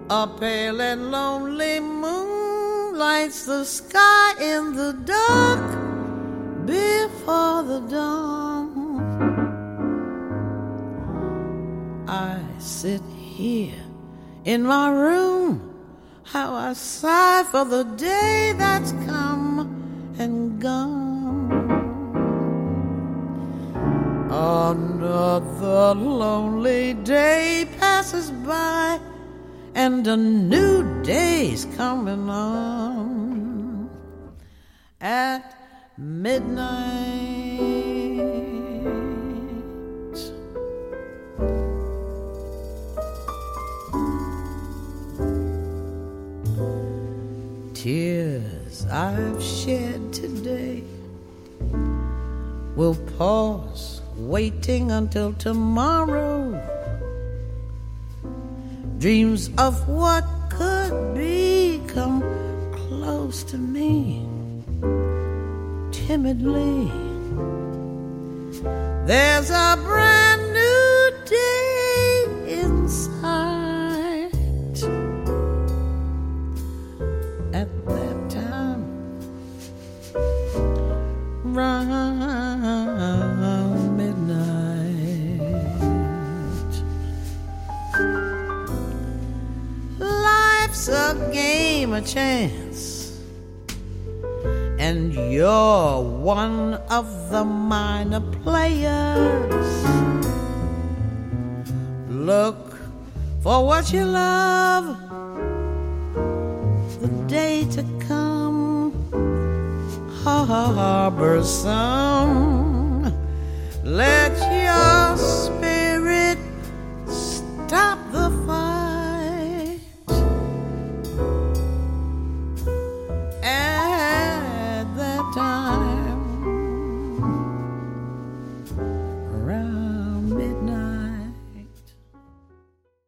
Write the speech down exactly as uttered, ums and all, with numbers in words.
A pale and lonely moon lights the sky in the dark before the dawn. I sit here in my room, how I sigh for the day that's come and gone. Another lonely day passes by, and a new day's coming on. At midnight, tears I've shed today will pause, waiting until tomorrow. Dreams of what could be come close to me timidly. There's a brand new day in sight. At that time, round midnight, life's a game of chance, and you're one of the minor players. Look for what you love, the day to come, harbor some. Let your spirit stop the fight. At that time, around